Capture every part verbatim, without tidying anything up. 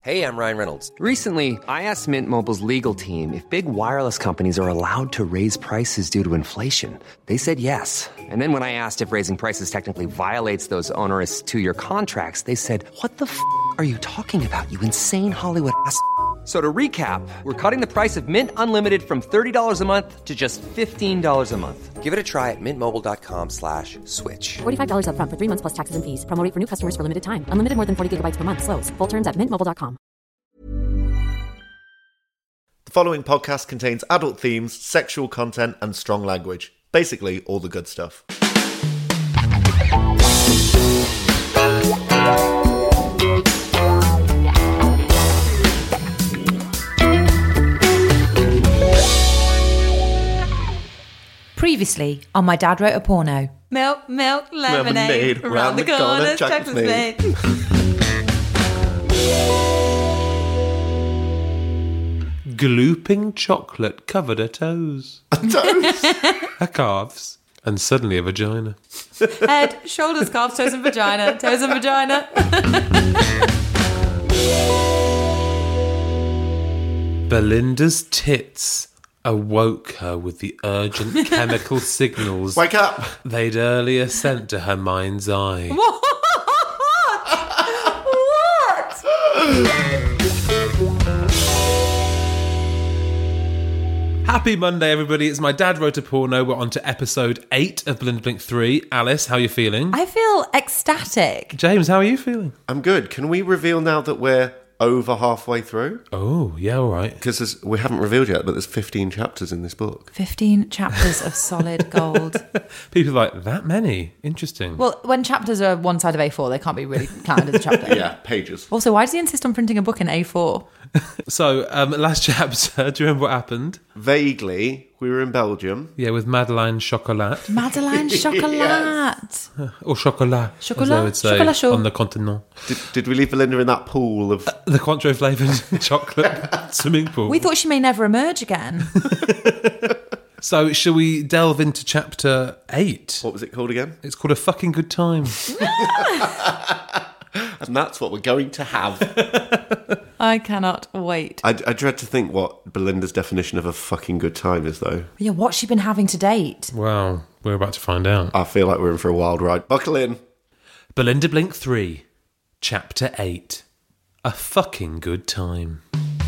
Hey, I'm Ryan Reynolds. Recently, I asked Mint Mobile's legal team if big wireless companies are allowed to raise prices due to inflation. They said yes. And then when I asked if raising prices technically violates those onerous two-year contracts, they said, what the f*** are you talking about, you insane Hollywood ass f- So to recap, we're cutting the price of Mint Unlimited from thirty dollars a month to just fifteen dollars a month. Give it a try at mintmobile.com slash switch. forty-five dollars up front for three months plus taxes and fees. Promo rate for new customers for limited time. Unlimited more than forty gigabytes per month. Slows full terms at mint mobile dot com. The following podcast contains adult themes, sexual content, and strong language. Basically, all the good stuff. Previously on My Dad Wrote a Porno. Milk, milk, lemonade, Lemonade, around the corner, chocolate's made. Glooping chocolate covered her toes. Toes? Her calves. And suddenly a vagina. Head, shoulders, calves, toes and vagina, toes and vagina. Belinda's tits awoke her with the urgent chemical signals Wake up! they'd earlier sent to her mind's eye. What? What? Happy Monday, everybody. It's My Dad Wrote a Porno. We're on to episode eight of Belinda Blink three. Alice, how are you feeling? I feel ecstatic. James, how are you feeling? I'm good. Can we reveal now that we're over halfway through? Oh, yeah, all right. Because we haven't revealed yet, but there's fifteen chapters in this book. fifteen chapters of solid gold. People are like, that many? Interesting. Well, when chapters are one side of A four, they can't be really counted as a chapter. Yeah, pages. Also, why does he insist on printing a book in A four? So, um, last chapter, do you remember what happened? Vaguely, we were in Belgium. Yeah, with Madeleine Chocolat. Madeleine Chocolat. Yes. Or Chocolat, Chocolat? as I would say, Chocolat chaud. on the continent. Did, did we leave Belinda in that pool of... The Cointreau flavoured chocolate swimming pool. We thought she may never emerge again. So, shall we delve into chapter eight? What was it called again? It's called A Fucking Good Time. And that's what we're going to have. I cannot wait. I, I dread to think what Belinda's definition of a fucking good time is, though. Yeah, what's she been having to date? Well, we're about to find out. I feel like we're in for a wild ride. Buckle in. Belinda Blink three, chapter eight. A Fucking Good Time.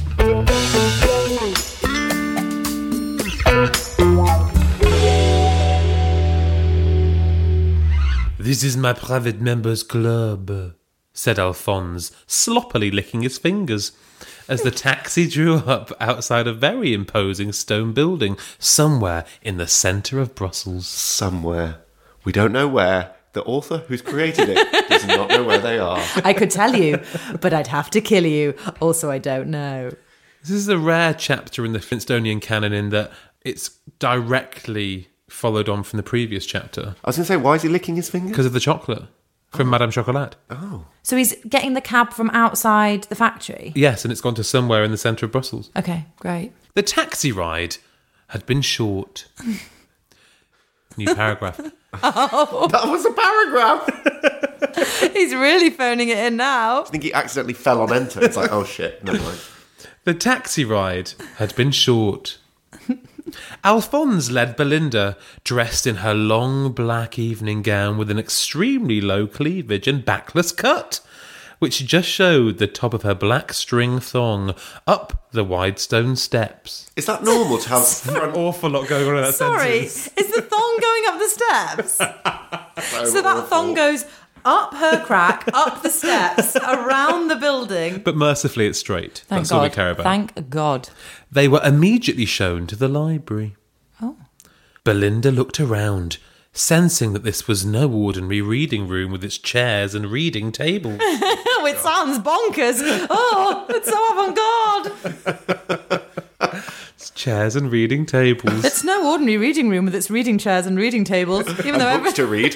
This is my private members' club, said Alphonse, sloppily licking his fingers, as the taxi drew up outside a very imposing stone building somewhere in the centre of Brussels. Somewhere. We don't know where. The author who's created it does not know where they are. I could tell you, but I'd have to kill you. Also, I don't know. This is a rare chapter in the Flintstonian canon in that it's directly followed on from the previous chapter. I was going to say, why is he licking his fingers? Because of the chocolate from Madame Chocolat. Oh. So he's getting the cab from outside the factory? Yes, and it's gone to somewhere in the centre of Brussels. Okay, great. The taxi ride had been short. New paragraph. Oh. That was a paragraph. He's really phoning it in now. I think he accidentally fell on enter. It's like, oh shit, never mind. The taxi ride had been short. Alphonse led Belinda, dressed in her long black evening gown with an extremely low cleavage and backless cut, which just showed the top of her black string thong, up the wide stone steps. Is that normal to have front... An awful lot going on in that Sorry, sentence. is the thong going up the steps? so so that awful. thong goes up her crack, up the steps, around the building. But mercifully, it's straight. Thank That's God. all we care about. Thank God. They were immediately shown to the library. Oh. Belinda looked around, sensing that this was no ordinary reading room with its chairs and reading tables. Oh, it sounds bonkers. Oh, it's so avant-garde. It's chairs and reading tables. It's no ordinary reading room with its reading chairs and reading tables. Even and though books every- to read.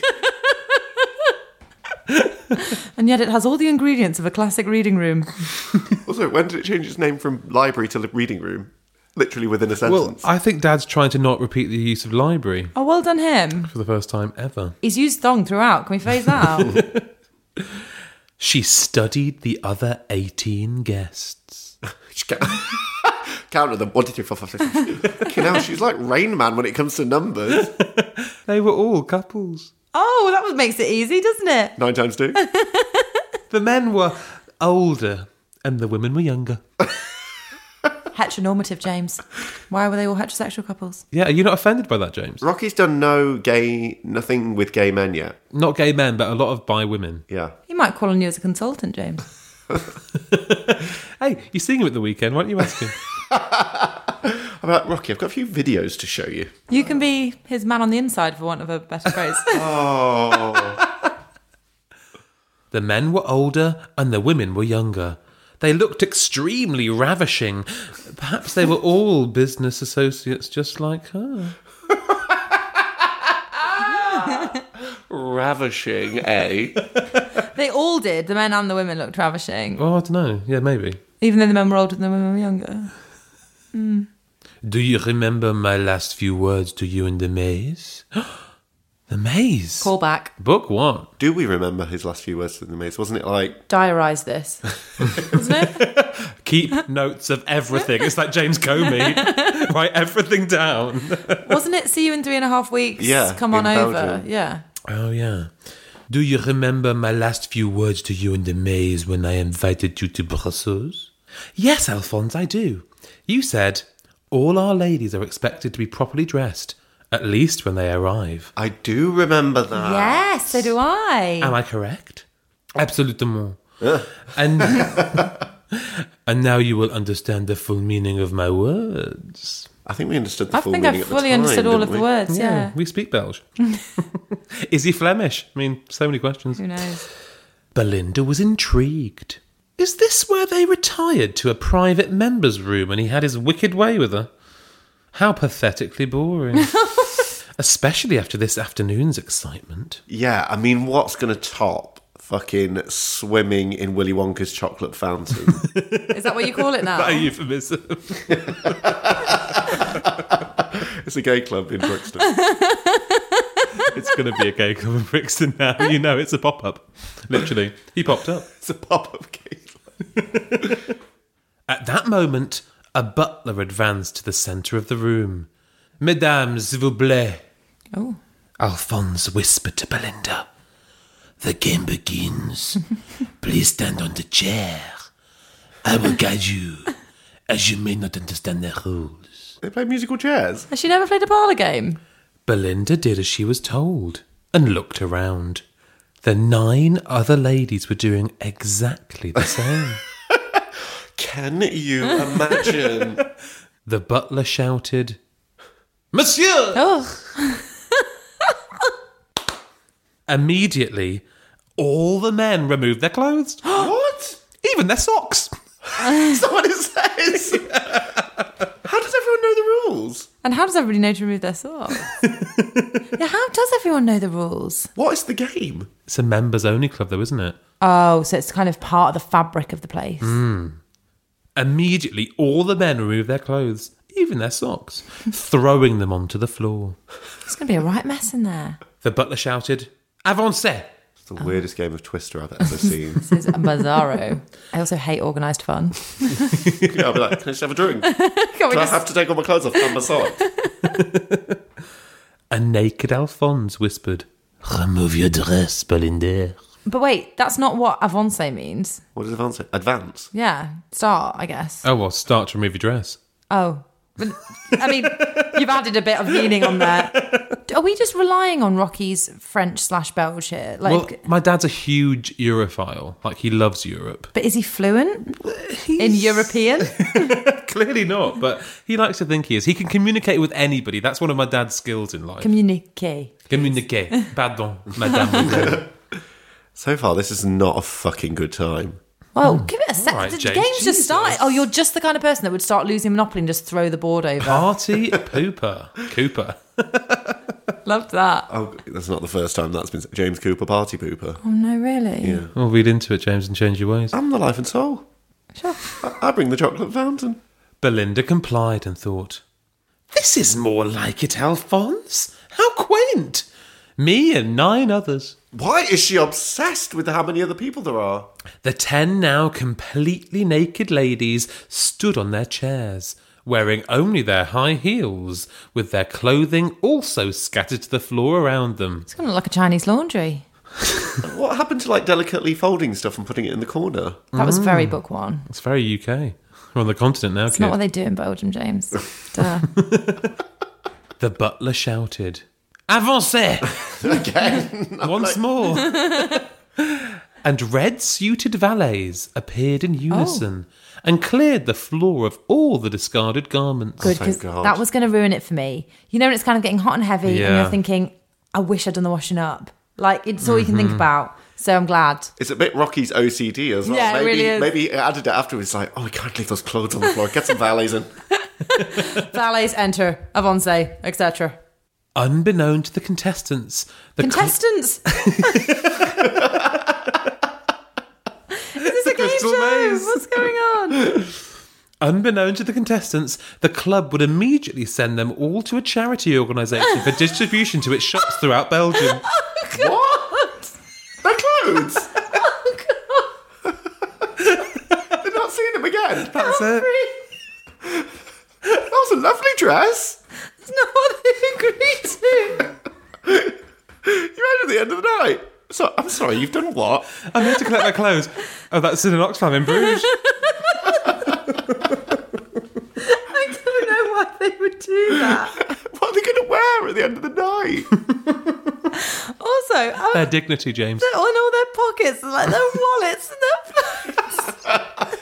And yet it has all the ingredients of a classic reading room. Also, when did it change its name from library to reading room? Literally within a Well, sentence. I think Dad's trying to not repeat the use of library Oh, well done him. for the first time ever. He's used thong throughout. Can we phase that out? She studied the other eighteen guests. Counted them. One, two, three, four, five, six, seven. Okay, now she's like Rain Man when it comes to numbers. They were all couples. Oh, that makes it easy, doesn't it? Nine times two. The men were older and the women were younger. Heteronormative, James. Why were they all heterosexual couples? Yeah, are you not offended by that, James? Rocky's done no gay, nothing with gay men yet. Not gay men, but a lot of bi women. Yeah. He might call on you as a consultant, James. Hey, you seeing him at the weekend? Why don't you ask him? How about Rocky? I've got a few videos to show you. You can be his man on the inside, for want of a better phrase. Oh. The men were older and the women were younger. They looked extremely ravishing. Perhaps they were all business associates just like her. Ravishing, eh? They all did. The men and the women looked ravishing. Oh, I don't know. Yeah, maybe. Even though the men were older than the women were younger. Mm. Do you remember my last few words to you in the maze? The maze? Call back. Book one. Do we remember his last few words in the maze? Wasn't it like... Diarise this. Wasn't it? Keep notes of everything. It's like James Comey. Write everything down. Wasn't it see you in three and a half weeks? Yeah, Come on in over. Belgium. Yeah. Oh, yeah. Do you remember my last few words to you in the maze when I invited you to Brussels? Yes, Alphonse, I do. You said, all our ladies are expected to be properly dressed, at least when they arrive. I do remember that. Yes, so do I. Am I correct? Absolument. And, and now you will understand the full meaning of my words. I think we understood the I full think meaning I at the fully time, understood all didn't of the we? words, yeah. We speak Belgian. Is he Flemish? I mean, so many questions. Who knows? Belinda was intrigued. Is this where they retired to a private members' room and he had his wicked way with her? How pathetically boring. Especially after this afternoon's excitement. Yeah, I mean, what's going to top fucking swimming in Willy Wonka's chocolate fountain? Is that what you call it now? That a euphemism. It's a gay club in Brixton. It's going to be a gay club in Brixton now. You know, it's a pop-up. Literally. He popped up. It's a pop-up gay club. At that moment, a butler advanced to the centre of the room. Mesdames, s'il vous plaît. Oh. Alphonse whispered to Belinda. The game begins. Please stand on the chair. I will guide you, as you may not understand the rules. They play musical chairs. Has she never played a parlour game? Belinda did as she was told and looked around. The nine other ladies were doing exactly the same. Can you imagine? The butler shouted, Monsieur! Oh. Immediately, all the men removed their clothes. What? Even their socks. That's not what it says. How does everyone know the rules? And how does everybody know to remove their socks? Yeah, how does everyone know the rules? What is the game? It's a members-only club, though, isn't it? Oh, so it's kind of part of the fabric of the place. Immediately, all the men removed their clothes, even their socks, throwing them onto the floor. It's going to be a right mess in there. The butler shouted, Avancez! It's the weirdest game of Twister I've ever seen. This is bizarro. I also hate organised fun. Yeah, I'll be like, can I just have a drink? Can we Do I just- have to take all my clothes off and my socks? A naked Alphonse whispered, Remove your dress, Belinda. But wait, that's not what avance means. What does advance say? Advance? Yeah, start, I guess. Oh, well, start to remove your dress. Oh. But, I mean, you've added a bit of meaning on there. Are we just relying on Rocky's French slash Belge here? Like, Well, my dad's a huge Europhile. Like, he loves Europe. but is he fluent in European? Clearly not, but he likes to think he is. He can communicate with anybody. That's one of my dad's skills in life. Communique. Communiquer. Pardon, madame. So far, this is not a fucking good time. Well, give it a sec. All right, the James. game's just Jesus. started. Oh, you're just the kind of person that would start losing Monopoly and just throw the board over. Party pooper. Cooper. Loved that. Oh, that's not the first time that's been... James Cooper, party pooper. Oh, no, really? Yeah. Well, read into it, James, and change your ways. I'm the life and soul. Sure. I, I bring the chocolate fountain. Belinda complied and thought, This is more like it, Alphonse. How quaint. Me and nine others. Why is she obsessed with how many other people there are? The ten now completely naked ladies stood on their chairs, wearing only their high heels, with their clothing also scattered to the floor around them. It's going to look like a Chinese laundry. What happened to like delicately folding stuff and putting it in the corner? That was very book one. It's very U K. We're on the continent now, It's kid. not what they do in Belgium, James. Duh. The butler shouted, "Avancez!" Again. Once more. And red-suited valets appeared in unison and cleared the floor of all the discarded garments. Good, thank because God. that was going to ruin it for me. You know when it's kind of getting hot and heavy and Yeah. you're thinking, I wish I'd done the washing up. Like, it's all you can think about. So I'm glad. It's a bit Rocky's O C D as well. Yeah, it maybe, really is. Maybe it added it afterwards. Like, oh, we can't leave those clothes on the floor. Get some valets in. Valets enter, avance, et cetera. Unbeknown to the contestants, the cl- Contestants! Is this a game Crystal show? Maze. What's going on? Unbeknown to the contestants, the club would immediately send them all to a charity organisation for distribution to its shops throughout Belgium. What? Their clothes? They're not seeing them again. That's it. That was a lovely dress. It's not what they agreed to. You're out at the end of the night. So, I'm sorry, you've done what? I'm here to collect my clothes. Oh, that's in an Oxfam in Bruges. I don't know why they would do that. What are they going to wear at the end of the night? Also, um, Their dignity, James. on all their pockets, like their wallets and their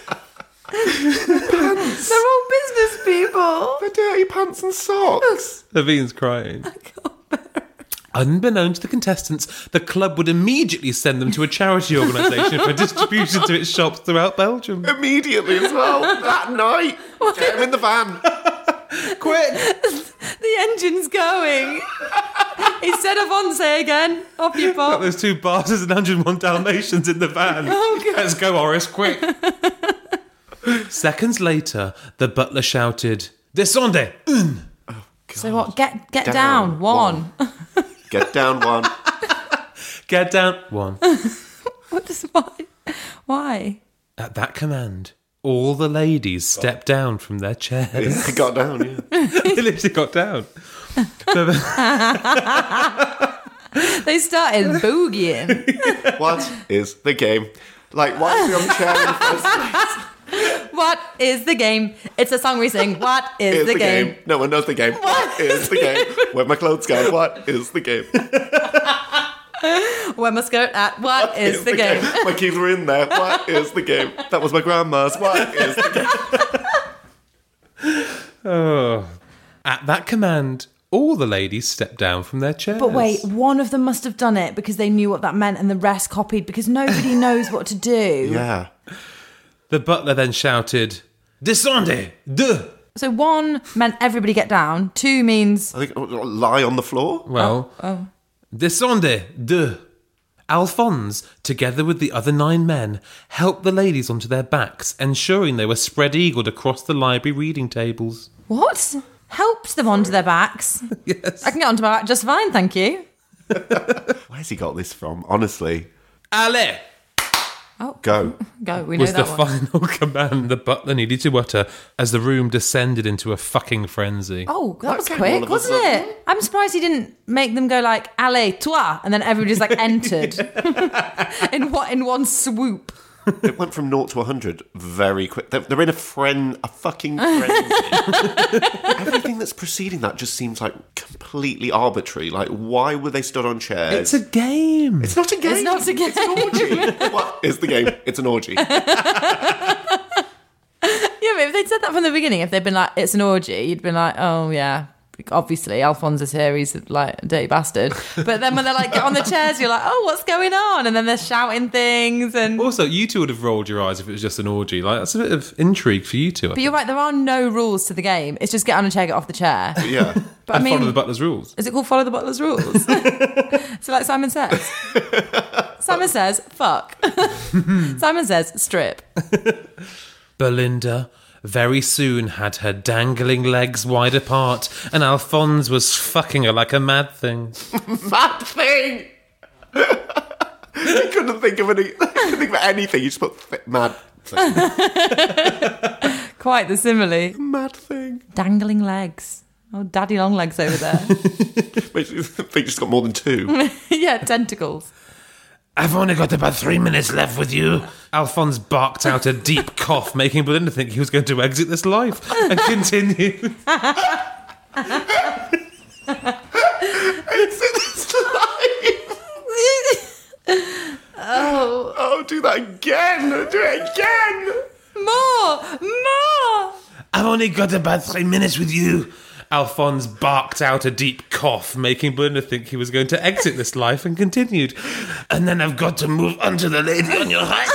phones. They're all business people. Their dirty pants and socks. Levine's crying. Unbeknown to the contestants, the club would immediately send them to a charity organisation for distribution to its shops throughout Belgium. Immediately as well. That night. Get them in the van. Quick! The engine's going. He said avance again. Off you Got pop. those two bastards and one hundred and one Dalmatians in the van. Oh, God. Let's go, Horace, quick. Seconds later, the butler shouted, "Descendez! Un!" So what? Get get Down. down. One. Get down one. Get down. One. What does why? Why? At that command, all the ladies stepped down from their chairs. They got down, yeah. They literally got down. So the- They started boogieing. What is the game? Like, why are we on the chair in the first place? What is the game? It's a song we sing. What is Is the, the game? game? No one knows the game. What is the game? Where my clothes go? What is the game? Where my skirt at? what is, the, game? My keys were in there. What is the game? That was my grandma's. What is the game? oh. At that command, all the ladies stepped down from their chairs. But wait, one of them must have done it because they knew what that meant and the rest copied because nobody knows what to do. Yeah. The butler then shouted, "Descendez! Deux!" So one meant everybody get down. Two means... I think oh, lie on the floor. Well, Oh. "Descendez! Deux!" Alphonse, together with the other nine men, helped the ladies onto their backs, ensuring they were spread-eagled across the library reading tables. What? Helped them onto their backs. Yes. I can get onto my back just fine, thank you. Where's he got this from? Honestly. Allez! Oh, Go. go. We know Was the that one. final command the butler needed to utter as the room descended into a fucking frenzy. Oh, that was came all quick, of a wasn't sudden. it? I'm surprised he didn't make them go like "Allez, toi," and then everybody just like entered in what in one swoop. It went from naught to one hundred very quick. They're, they're in a friend, a fucking frenzy. Everything that's preceding that just seems like completely arbitrary. Like, why were they stood on chairs? It's a game. It's not a game. It's not a game. It's an orgy. What is the game? It's an orgy. Yeah, but if they'd said that from the beginning, if they'd been like, "It's an orgy," you'd been like, "Oh yeah." Obviously, Alphonse is here. He's like a dirty bastard. But then when they're like on the chairs, you're like, "Oh, what's going on?" And then they're shouting things. And Also, you two would have rolled your eyes if it was just an orgy. Like, that's a bit of intrigue for you two. I but you're right. There are no rules to the game. It's just get on a chair, get off the chair. Yeah. But and I mean, follow the butler's rules. is it called follow the butler's rules? So like Simon says. Simon says, fuck. Simon says, strip. Belinda, very soon had her dangling legs wide apart, and Alphonse was fucking her like a mad thing. Mad thing! He couldn't think of any. Couldn't think of anything. You just put th- mad thing. Quite the simile. Mad thing. Dangling legs. Oh, daddy long legs over there. Wait, you think she's got more than two? Yeah, tentacles. I've only got about three minutes left with you. Alphonse barked out a deep cough, making Belinda think he was going to exit this life, and continued. Exit this life. Oh. Oh, do that again. Do it again. More! More! I've only got about three minutes with you. Alphonse barked out a deep cough, making Belinda think he was going to exit this life, and continued. And then I've got to move on to the lady on your right.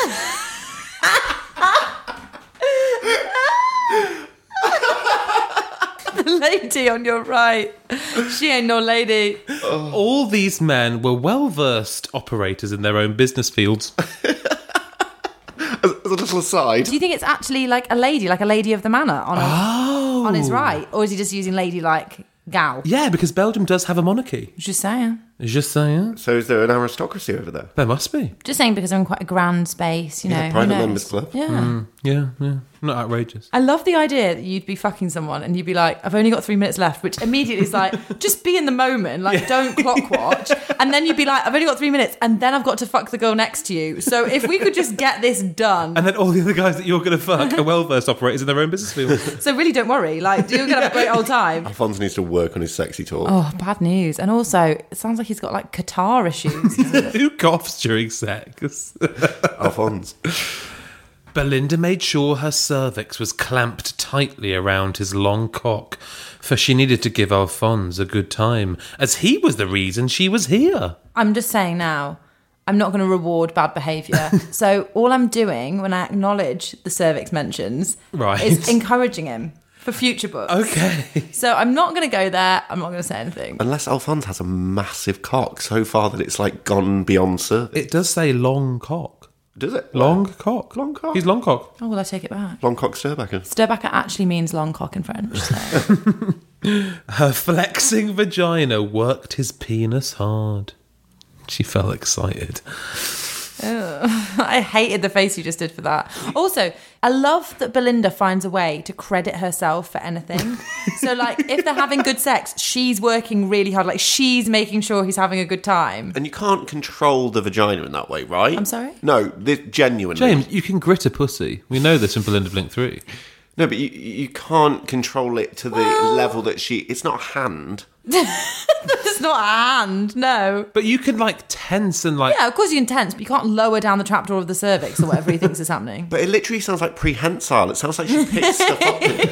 The lady on your right. She ain't no lady. All these men were well-versed operators in their own business fields. As, as a little aside. Do you think it's actually like a lady, like a lady of the manor on, a, Oh. on his right? Or is he just using lady like gal? Yeah, because Belgium does have a monarchy. Just saying. Just saying. So is there an aristocracy over there? There must be. Just saying because I'm in quite a grand space, you know. Yeah, who private knows? members club. Yeah. Yeah, yeah. Not outrageous. I love the idea that you'd be fucking someone and you'd be like, I've only got three minutes left, which immediately is like, just be in the moment, like don't clock watch. And then you'd be like, I've only got three minutes and then I've got to fuck the girl next to you. So if we could just get this done. And then all the other guys that you're going to fuck are well-versed operators in their own business fields. So really don't worry, like you're going to have a great old time. Alphonse needs to work on his sexy talk. Oh, bad news. And also, it sounds like he's got like catarrh issues. Who coughs during sex? Alphonse. Belinda made sure her cervix was clamped tightly around his long cock, for she needed to give Alphonse a good time, as he was the reason she was here. I'm just saying now, I'm not going to reward bad behaviour. So all I'm doing when I acknowledge the cervix mentions Right. is encouraging him for future books. Okay. So I'm not going to go there. I'm not going to say anything. Unless Alphonse has a massive cock so far that it's like gone beyond cervix. It does say long cock. Does it? Long cock. Long cock. He's long cock. Oh, well, I take it back. Long cock Sturbacker. Sturbacker actually means long cock in French. So. Her flexing vagina worked his penis hard. She felt excited. I hated the face you just did for that. Also, I love that Belinda finds a way to credit herself for anything. So, like, if they're having good sex, she's working really hard. Like, she's making sure he's having a good time. And you can't control the vagina in that way, right? I'm sorry? No, this, genuinely. James, you can grit a pussy. We know this from Belinda Blink three. No, but you, you can't control it to the Well- level that she... It's not a hand. It's not a hand, no. But you can, like, tense and, like... Yeah, of course you can tense, but you can't lower down the trapdoor of the cervix or whatever he thinks is happening. But it literally sounds like prehensile. It sounds like she picks stuff up with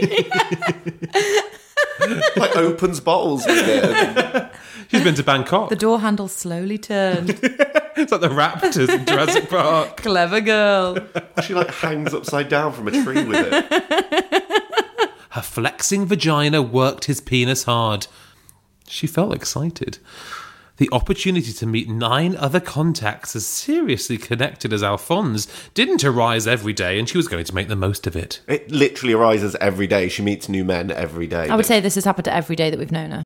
it. Like opens bottles with it. She's been to Bangkok. The door handle slowly turned. It's like the raptors in Jurassic Park. Clever girl. She like hangs upside down from a tree with it. Her flexing vagina worked his penis hard. She felt excited. The opportunity to meet nine other contacts as seriously connected as Alphonse didn't arise every day, and she was going to make the most of it. It literally arises every day. She meets new men every day. I would say this has happened to every day that we've known her.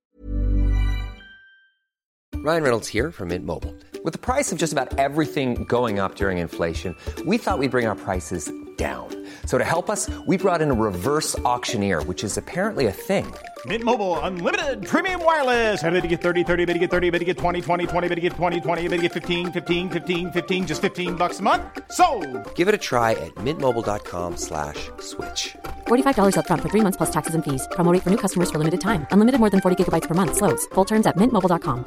Ryan Reynolds here from Mint Mobile. With the price of just about everything going up during inflation, we thought we'd bring our prices down. So to help us, we brought in a reverse auctioneer, which is apparently a thing. Mint Mobile Unlimited Premium Wireless. How to get thirty, thirty, how to get thirty, how to get twenty, twenty, twenty, how to get twenty, twenty, how to get fifteen, fifteen, fifteen, fifteen, just fifteen bucks a month? Sold! Give it a try at mintmobile.com slash switch. forty-five dollars up front for three months plus taxes and fees. Promo rate for new customers for limited time. Unlimited more than forty gigabytes per month. Slows full terms at mint mobile dot com.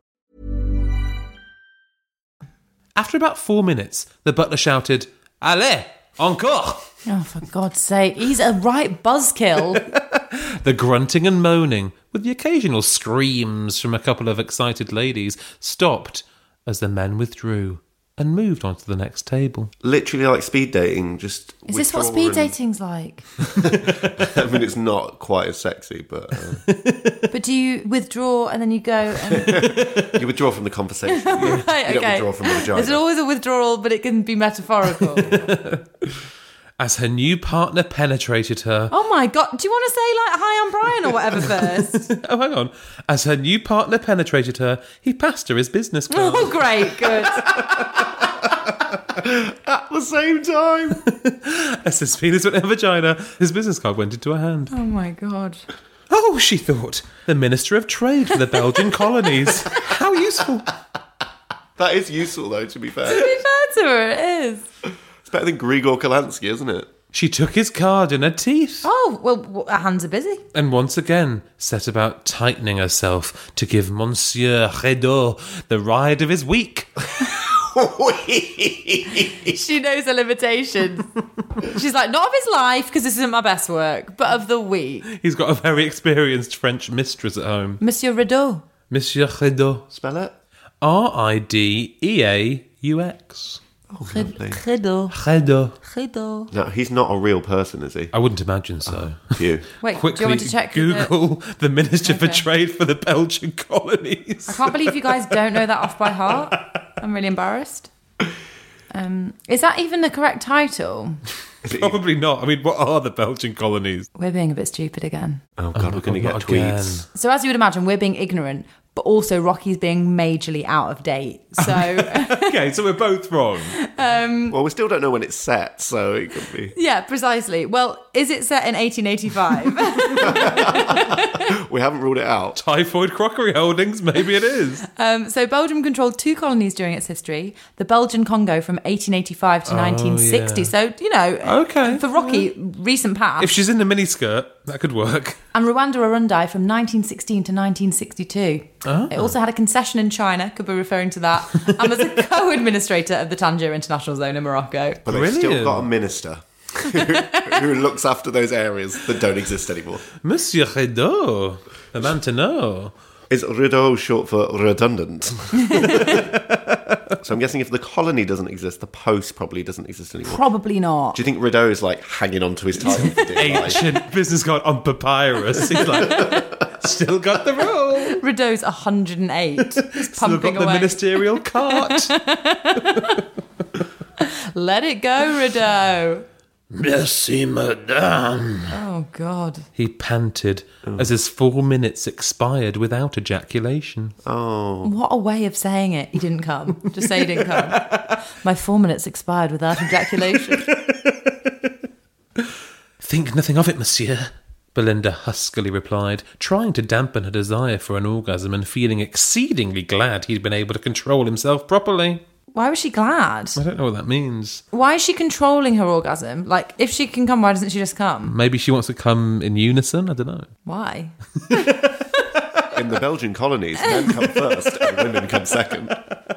After about four minutes, the butler shouted, Allez, encore! Oh, for God's sake. He's a right buzzkill. The grunting and moaning, with the occasional screams from a couple of excited ladies, stopped as the men withdrew and moved on to the next table. Literally like speed dating. Just Is this what withdraw speed and- dating's like? I mean, it's not quite as sexy, but uh, But do you withdraw and then you go and... you withdraw from the conversation. You, Right, you don't okay. withdraw from the vagina. There's always a withdrawal, but it can be metaphorical. as her new partner penetrated her. Oh my God. Do you want to say like, hi, I'm Brian or whatever first? Oh, hang on. As her new partner penetrated her, he passed her his business card. Oh, great. Good. At the same time. As his penis went in her vagina, his business card went into her hand. Oh my God. Oh, she thought, the Minister of Trade for the Belgian colonies. How useful. That is useful, though, to be fair. To be fair to her, it is. It's better than Grigor Kalansky, isn't it? She took his card in her teeth. Oh, well, her hands are busy. And once again set about tightening herself to give Monsieur Redot the ride of his week. She knows her limitations. She's like, not of his life, because this isn't my best work, but of the week. He's got a very experienced French mistress at home. Monsieur Rideau. Monsieur Redot. Spell it. R I D E A U X. Oh, lovely. Rideau. Redot. Rideau. No, he's not a real person, is he? I wouldn't imagine so. You. Wait, Quickly do you want to check? the- Google the Minister for Okay. Trade for the Belgian colonies. I can't believe you guys don't know that off by heart. I'm really embarrassed. Um, is that even the correct title? Is it- Probably not. I mean, what are the Belgian colonies? We're being a bit stupid again. Oh, God, my we're going to God, get not again. tweets. So as you would imagine, we're being ignorant, but also Rocky's being majorly out of date. So Okay, so we're both wrong. Well, we still don't know when it's set, so it could be. yeah, precisely. Well, is it set in eighteen eighty-five? We haven't ruled it out. Typhoid Crockery Holdings, maybe it is. um, so Belgium controlled two colonies during its history: the Belgian Congo from eighteen eighty-five to nineteen sixty. yeah. So you know, Okay. for Rocky, recent past. If she's in the miniskirt, that could work. And Rwanda Urundi from nineteen sixteen to nineteen sixty-two. Oh. It also had a concession in China, could be referring to that, and was a co-administrator of the Tangier International Zone in Morocco. But they've still Brilliant. got a minister who, who looks after those areas that don't exist anymore. Monsieur Redot, the man to know. Is Rideau short for redundant? So I'm guessing if the colony doesn't exist, the post probably doesn't exist anymore. Probably not. Do you think Rideau is like hanging on to his title for dear life? Ancient business card on papyrus. He's like, still got the roll. Rideau's one hundred eight. He's Still pumping got the away. ministerial cart. Let it go, Rideau. Merci, madame. Oh, God. He panted as his four minutes expired without ejaculation. Oh, What a way of saying it. He didn't come. Just say he didn't come. My four minutes expired without ejaculation. Think nothing of it, monsieur, Belinda huskily replied, trying to dampen her desire for an orgasm and feeling exceedingly glad he'd been able to control himself properly. Why was she glad? I don't know what that means. Why is she controlling her orgasm? Like, if she can come, why doesn't she just come? Maybe she wants to come in unison? I don't know. Why? in the Belgian colonies, men come first and women come second.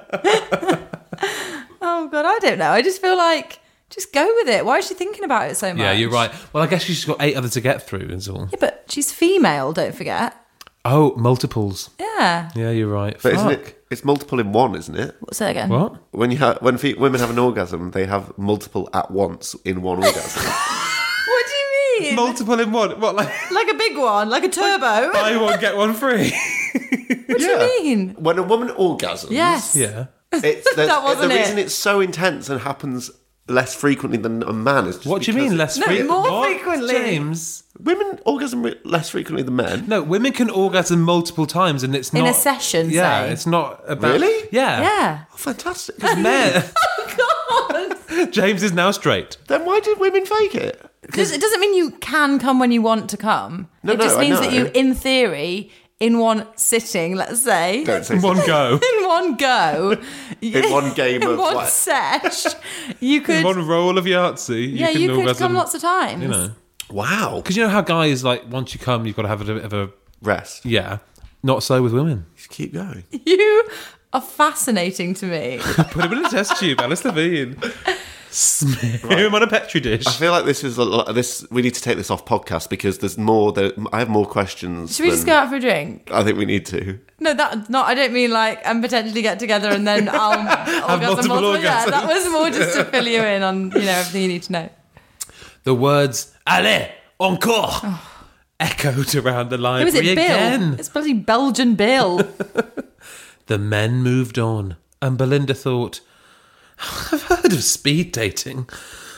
Oh, God, I don't know. I just feel like, just go with it. Why is she thinking about it so much? Yeah, you're right. Well, I guess she's got eight others to get through, is all. Yeah, but she's female, don't forget. Oh, multiples. Yeah. Yeah, you're right. But isn't Fuck. it? It's multiple in one, isn't it? What's that again? What? When you have when fe- women have an orgasm, they have multiple at once in one orgasm. What do you mean? Multiple in one? What, like Like a big one, like a turbo. buy one, get one free? What do you mean? When a woman orgasms, Yes. Yeah. it's, there's- That wasn't the it. reason it's so intense and happens less frequently than a man is just What do you because mean less No, frequently? more frequently. James? women orgasm re- less frequently than men. No, women can orgasm multiple times and it's In not... a session, Yeah, say. it's not about... Really? Yeah. Yeah. Oh, fantastic. Men. God. James is now straight. Then why did women fake it? Because it doesn't mean you can come when you want to come. No, it just no, I means that know. you, in theory, in one sitting, let's say, Don't say In one go. in one go, In one game in of one what? sesh, you could, In one roll of Yahtzee, yeah, you you can could orgasm, come lots of times. You know. Wow. Because you know how guys, like, once you come, you've got to have a bit of a... Rest. Yeah. Not so with women. Just keep going. You are fascinating to me. Put him in a test tube, Alice Levine. Smear him on a Petri dish. I feel like this is a lot. This we need to take this off podcast because there's more. There, I have more questions. Should we just than- go out for a drink? I think we need to. No, that not. I don't mean like and potentially get together and then I'll orgasm multiple multiple. Yeah, orgasms. that was more just to fill you in on you know everything you need to know. The words "Allez, encore" echoed around the Who library is it? Bill. again. It's bloody Belgian Bill. The men moved on, and Belinda thought, I've heard of speed dating,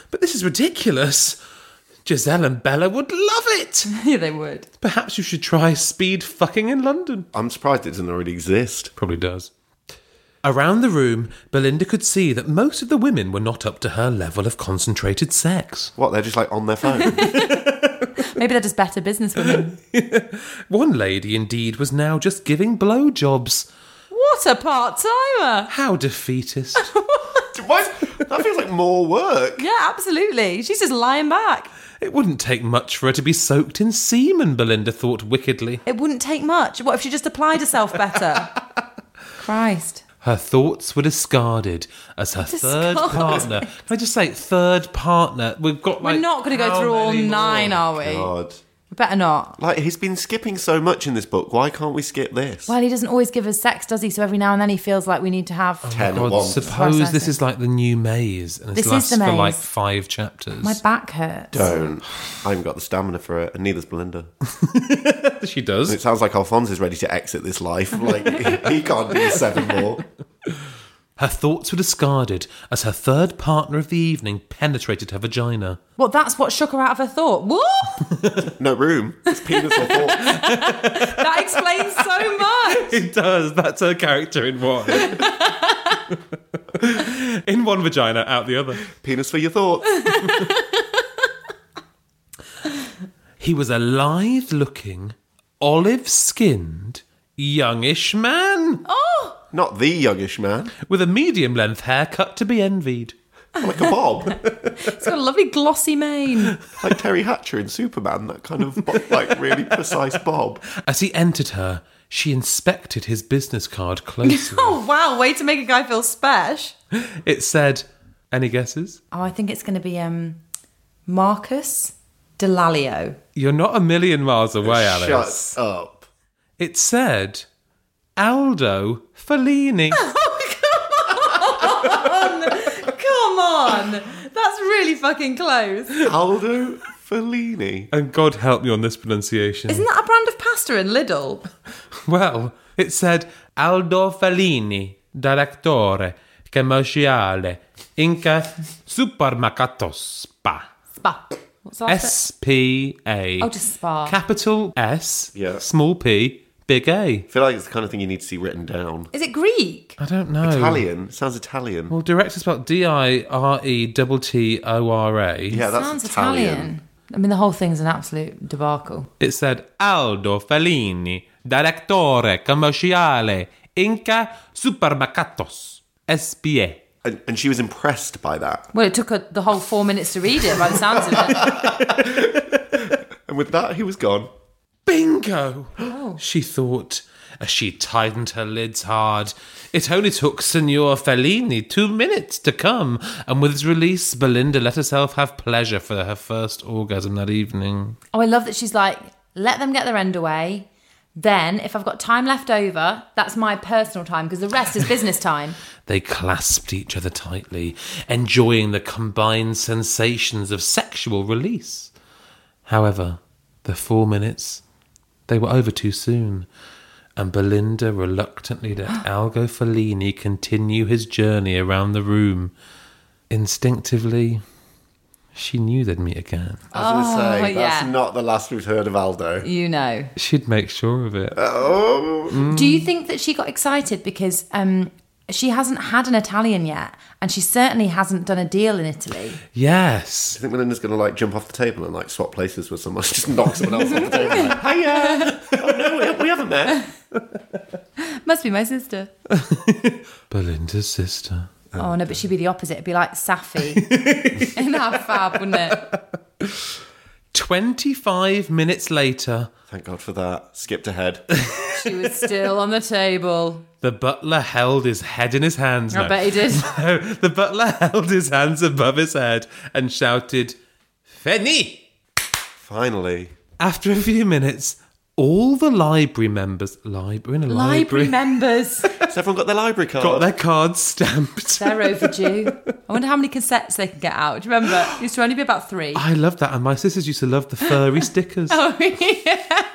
But this is ridiculous. Giselle and Bella would love it. Yeah, they would. Perhaps you should try speed fucking in London. I'm surprised it doesn't already exist. Probably does. Around the room, Belinda could see that most of the women were not up to her level of concentrated sex. What, they're just like on their phone? Maybe they're just better businesswomen. One lady, indeed, was now just giving blowjobs. What a part-timer. How defeatist. Why? That feels like more work. Yeah, absolutely. She's just lying back. It wouldn't take much for her to be soaked in semen, Belinda thought wickedly. It wouldn't take much. What if she just applied herself better? Christ. Her thoughts were discarded as her third Discarded. partner. Can I just say third partner? We've got like We're not going to go how through all many more? nine, are we? God. We better not. Like, he's been skipping so much in this book. Why can't we skip this? Well, he doesn't always give us sex, does he? So every now and then he feels like we need to have... Ten at God, once. suppose this Processing. is like the new maze, and it This is lasts the for like maze. five chapters. My back hurts. Don't. I haven't got the stamina for it, and neither's Belinda. She does. It sounds like Alphonse is ready to exit this life. Like, he, he can't do seven more. Her thoughts were discarded as her third partner of the evening penetrated her vagina. Well, that's what shook her out of her thought. What? No room. It's penis or thought. That explains so much. It does. That's her character in one. In one vagina, out the other. Penis for your thoughts. He was a lithe-looking, olive-skinned, youngish man Oh, Not the youngish man. with a medium-length haircut to be envied. Like a bob. it's got a lovely glossy mane. Like Terry Hatcher in Superman. That kind of, bo- like, really precise bob. As he entered her, she inspected his business card closely. Oh, wow. Way to make a guy feel special. It said, any guesses? Oh, I think it's going to be um, Marcus Delalio. You're not a million miles away, Alice. Shut up. It said, Aldo Fellini. Come on. That's really fucking close. Aldo Fellini. And God help me on this pronunciation. Isn't that a brand of pasta in Lidl? Well, it said Aldo Fellini, direttore commerciale, Inca Supermercato Spa. Spa. What's that? S P A. Oh, just Spa. Capital S, Yeah. small p, big A. I feel like it's the kind of thing you need to see written down. Is it Greek? I don't know. Italian. Sounds Italian. Well, director spelled D I R E T T O R A. Yeah, that's Sounds Italian. Italian. I mean, the whole thing's an absolute debacle. It said Aldo Fellini, direttore commerciale, Inca Supermercatos, S P A. And, and she was impressed by that. Well, it took her the whole four minutes to read it by the sounds of it. And with that, he was gone. Bingo! Oh. She thought, as she tightened her lids hard. It only took Signor Fellini two minutes to come, and with his release, Belinda let herself have pleasure for her first orgasm that evening. Oh, I love that she's like, let them get their end away. Then, if I've got time left over, that's my personal time, because the rest is business time. They clasped each other tightly, enjoying the combined sensations of sexual release. However, the four minutes, they were over too soon, and Belinda reluctantly let Aldo Fellini continue his journey around the room. Instinctively, she knew they'd meet again. I was going to say, Oh, that's yeah. not the last we've heard of Aldo. You know. She'd make sure of it. Oh. Do you think that she got excited because um, she hasn't had an Italian yet, and she certainly hasn't done a deal in Italy? Yes. I think Melinda's going to, like, jump off the table and, like, swap places with someone. Just knock someone else off the table. Like, hiya! Oh, no, we, we haven't met. Must be my sister. Belinda's sister. Oh, no, but she'd be the opposite. It'd be like Safi in that fab, wouldn't it? Twenty-five minutes later, Thank God for that. Skipped ahead. She was still on the table. the butler held his head in his hands. I No. bet he did. No, the butler held his hands above his head and shouted, Feni! Finally. After a few minutes, all the library members, library in a Library library, members. Has everyone got their library card? got their cards stamped. They're overdue. I wonder how many cassettes they can get out. Do you remember? It used to only be about three. I love that, and my sisters used to love the furry stickers. Oh, yeah.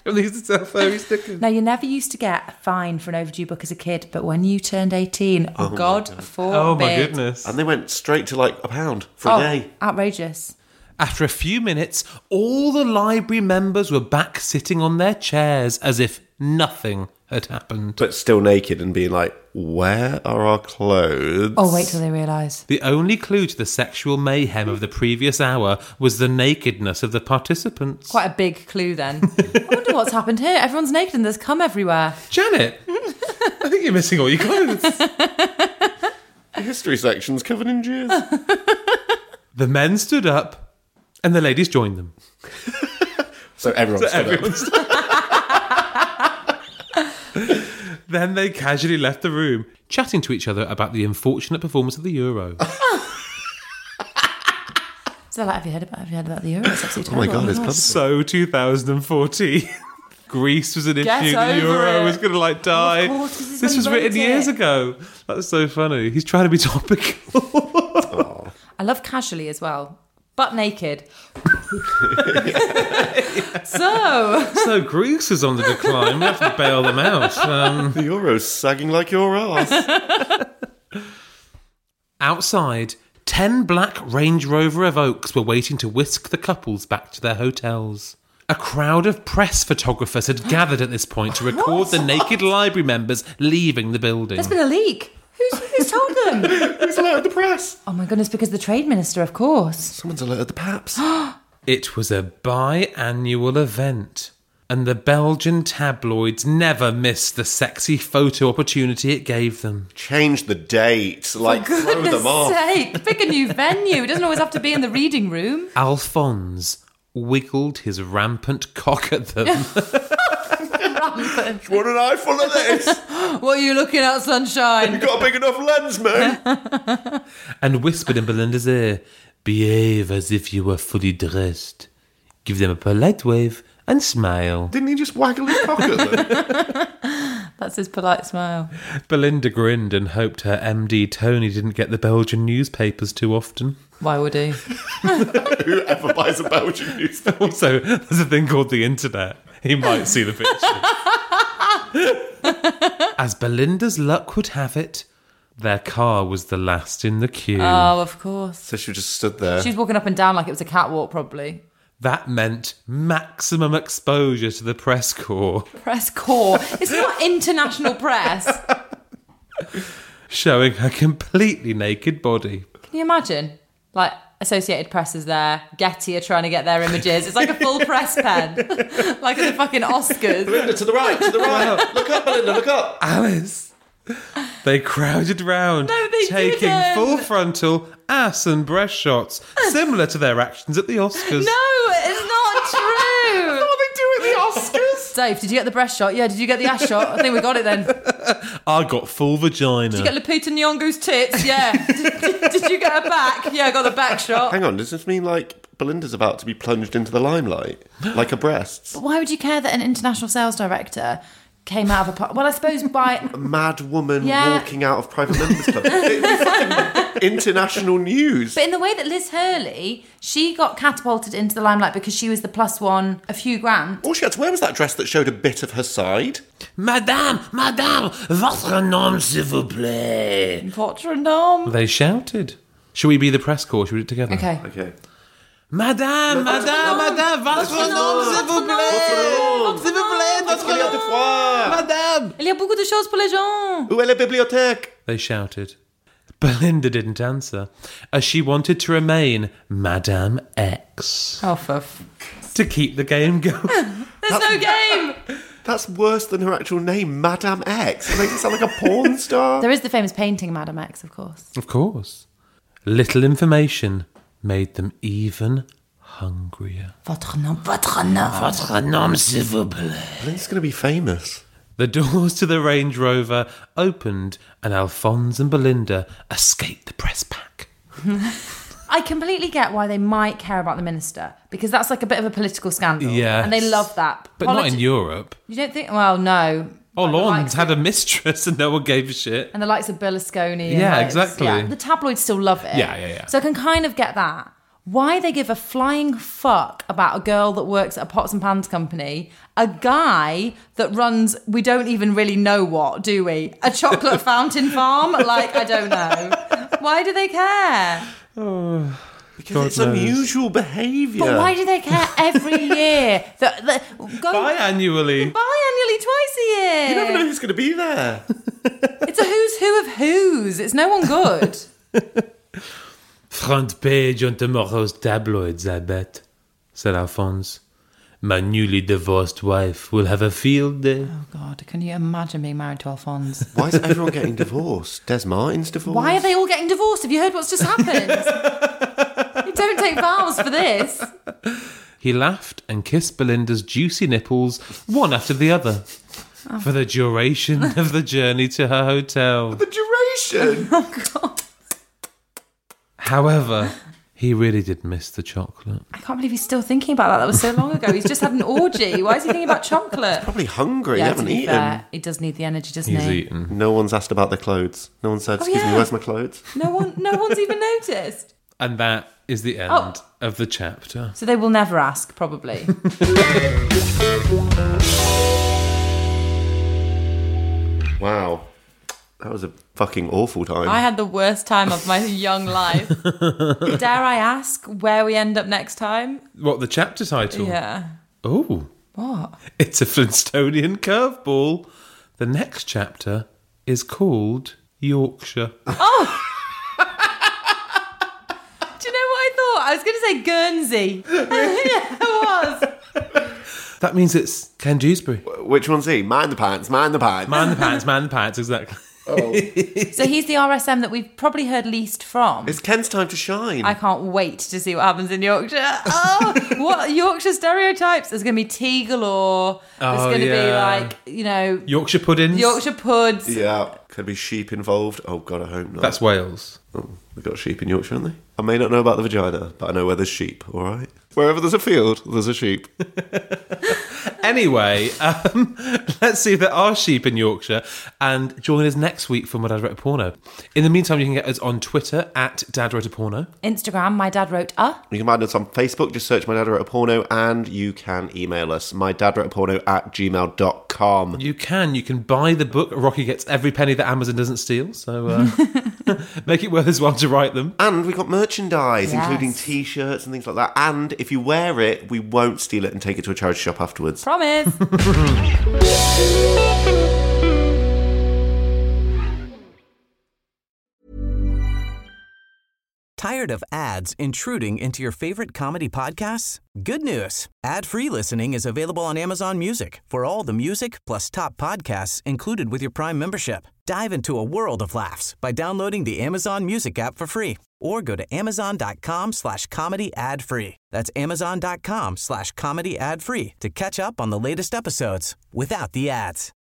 They used to sell furry stickers. Now, you never used to get a fine for an overdue book as a kid, but when you turned eighteen, oh, God forbid. Oh, my goodness. And they went straight to like a pound for Oh, a day. outrageous. After a few minutes, all the library members were back sitting on their chairs as if nothing had happened. But still naked and being like, where are our clothes? Oh, wait till they realise. The only clue to the sexual mayhem of the previous hour was the nakedness of the participants. Quite a big clue then. I wonder what's happened here. Everyone's naked and there's cum everywhere. Janet, I think you're missing all your clothes. The history section's covered in jizz. The men stood up and the ladies joined them. So everyone's So everyone's Then they casually left the room, chatting to each other about the unfortunate performance of the Euro. So like, have you heard about, have you heard about the Euro? It's absolutely Oh my terrible. God, it's public. So two thousand fourteen, Greece was an issue. Get The over Euro it. was going to like die. Of course, 'cause he's this when was he written wrote years it. ago. That's so funny. He's trying to be topical. I love casually as well. Butt naked. So, So Greece is on the decline. We have to bail them out. Um, The Euro's sagging like your ass. outside, ten black Range Rover Evoques were waiting to whisk the couples back to their hotels. A crowd of press photographers had gathered at this point to record the naked library members leaving the building. there's been a leak. Who's, who's told them? Who's alerted the press? Oh my goodness, because the Trade Minister, of course. Someone's alerted the paps. It was a biannual event, and the Belgian tabloids never missed the sexy photo opportunity it gave them. Change the date. Like, throw Goodness them off. sake, pick a new venue. It doesn't always have to be in the reading room. Alphonse wiggled his rampant cock at them. Want an eye full of this? What are you looking at, sunshine? You got a big enough lens, man. and whispered in Belinda's ear, "Behave as if you were fully dressed. Give them a polite wave and smile." Didn't he just waggle his cock at them? That's his polite smile. Belinda grinned and hoped her M D Tony didn't get the Belgian newspapers too often. Why would he? Whoever buys a Belgian newspaper. Also, there's a thing called the internet. He might see the pictures. As Belinda's luck would have it, their car was the last in the queue. Oh, of course. So she just stood there. She's walking up and down like it was a catwalk, probably. That meant maximum exposure to the press corps, Press corps. It's not international press. showing her completely naked body. Can you imagine? Like, Associated Press is there. Getty are trying to get their images. It's like a full press pen. Like at the fucking Oscars. Belinda, to the right, to the right. Look up, Belinda, look up. Alice! They crowded round, No, they taking didn't. full frontal ass and breast shots, similar to their actions at the Oscars. No, it's not true. What they do at the Oscars? Dave, did you get the breast shot? Yeah, did you get the ass shot? I think we got it then. Did I got full vagina. you get Lupita Nyong'o's tits? Yeah. Did, did, did you get her back? Yeah, I got the back shot. Hang on, does this mean like Belinda's about to be plunged into the limelight? Like her breasts? Why would you care that an international sales director came out of a... Well, I suppose by... A mad woman Yeah. walking out of private members club. It'd be fucking international news. But in the way that Liz Hurley, she got catapulted into the limelight because she was the plus one of Hugh Grant. All she had to wear was that dress that showed a bit of her side. Madame, Madame, votre nom, s'il vous plaît. Votre nom. They shouted. Shall we be the press corps? Shall we do it together? Okay. Okay. Madame, Madame, Madame, votre nom, s'il vous plaît. S'il vous plaît, votre Combien de nom. fois? Madame. Il y a beaucoup de choses pour les gens. Où est la bibliothèque? They shouted. Belinda didn't answer, as she wanted to remain Madame X. Oh, for... F- To keep the game going. There's no game. That's worse than her actual name, Madame X. It makes it sound like a porn star. There is the famous painting, Madame X, of course. Of course. Little information made them even hungrier. Votre nom, votre nom. Votre nom, s'il vous plaît. Belinda's going to be famous. The doors to the Range Rover opened and Alphonse and Belinda escaped the press pack. I completely get why they might care about the minister, because that's like a bit of a political scandal. Yes. And they love that. But not Politi- in Europe. You don't think... Well, no. Like the Hollande's likes had of- a mistress and no one gave a shit. And the likes of Berlusconi. and Yeah, like- exactly. Yeah, the tabloids still love it. Yeah, yeah, yeah. So I can kind of get that. why they give a flying fuck about a girl that works at a pots and pans company, a guy that runs, we don't even really know what, do we? A chocolate fountain farm? Like, I don't know. Why do they care? Oh, because God it's knows. unusual behaviour. But why do they care every year? The, the, go, Biannually. Biannually, twice a year. You never know who's going to be there. It's a who's who of who's. It's no one good. Front page on tomorrow's tabloids, I bet, said Alphonse. My newly divorced wife will have a field day. Oh, God. Can you imagine being married to Alphonse? Why is everyone getting divorced? Des Martin's divorced. Why are they all getting divorced? Have you heard what's just happened? You don't take vows for this. He laughed and kissed Belinda's juicy nipples, one after the other, oh. for the duration of the journey to her hotel. The duration? Oh, God. However, he really did miss the chocolate. I can't believe he's still thinking about that. That was so long ago. He's just had an orgy. Why is he thinking about chocolate? Probably hungry. Yeah, They haven't to be eaten. fair, he does need the energy, doesn't He's he? eaten. No one's asked about their clothes. No one said, Oh, excuse yeah. me, where's my clothes? No one, no one's even noticed. And that is the end Oh. of the chapter. So they will never ask, probably. Wow. That was a fucking awful time. I had the worst time of my young life. Dare I ask where we end up next time? What, the chapter title? Yeah. Oh, What? it's a Flintstonian curveball. The next chapter is called Yorkshire. Do you know what I thought? I was going to say Guernsey. Yeah, it was. That means it's Ken Dewsbury. Which one's he? Mind the pants, mind the pants. Man the pants, man the pants, exactly. So he's the R S M that we've probably heard least from. It's Ken's time to shine. I can't wait to see what happens in Yorkshire. Oh, what Yorkshire stereotypes? There's going to be tea galore. There's Oh, going to be yeah. like, you know, Yorkshire puddings. Yorkshire puds. Yeah. Could be sheep involved. Oh, God, I hope not. That's Wales. Oh, we've got sheep in Yorkshire, haven't they? I may not know about the vagina, but I know where there's sheep, all right? Wherever there's a field, there's a sheep. Anyway, um, let's see if there are sheep in Yorkshire, and join us next week for My Dad Wrote a Porno. In the meantime, you can get us on Twitter at Dad Wrote a Porno. Instagram, my dad wrote a. You can find us on Facebook, just search My Dad Wrote a Porno, and you can email us, mydadwroteaporno at gmail dot com. You can. You can buy the book. Rocky gets every penny that Amazon doesn't steal, so uh, make it worth his while to write them. And we've got merchandise, Yes. including T-shirts and things like that. And if you wear it, we won't steal it and take it to a charity shop afterwards. Promise. Tired of ads intruding into your favorite comedy podcasts? Good news. Ad-free listening is available on Amazon Music for all the music plus top podcasts included with your Prime membership. Dive into a world of laughs by downloading the Amazon Music app for free or go to amazon.com slash comedy ad free. That's amazon.com slash comedy ad free to catch up on the latest episodes without the ads.